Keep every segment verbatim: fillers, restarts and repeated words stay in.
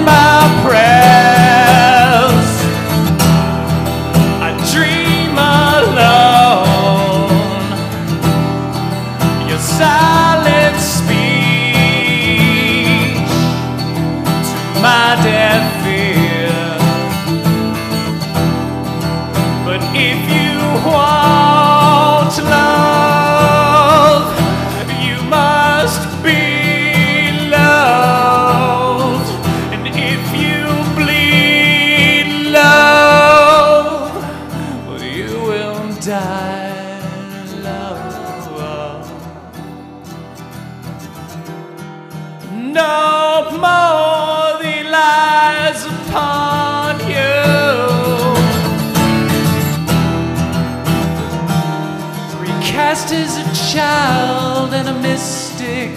my prayers. I dream alone. Your silent speech to my deaf ear. But if you want love, you must be loved. And if you bleed love, well, you will die love. No more the lies upon you. Recast as a child and a mystic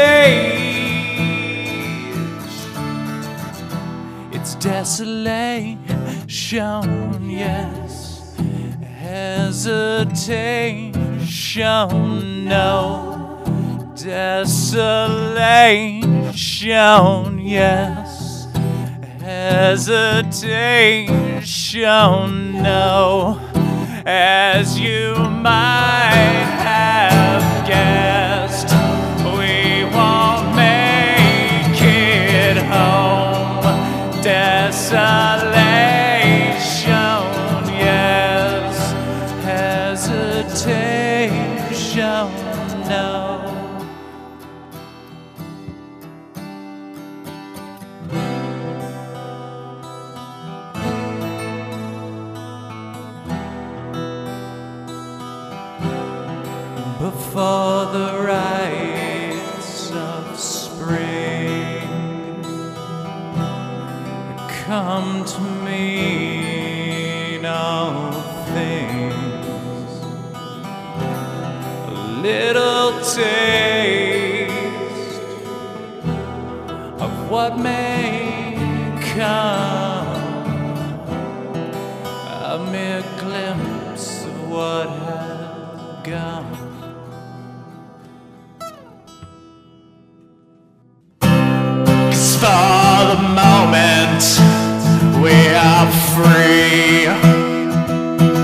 sage. It's desolation, yes. Hesitation, no. Desolation, yes. Hesitation, no. As you might have guessed, we won't make it home. Desolation, yes. Hesitation, no. Before the rites of spring, come to mean all things. A little taste of what may come, a mere glimpse of what has gone. For the moment, we are free.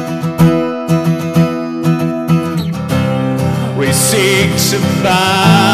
We seek to find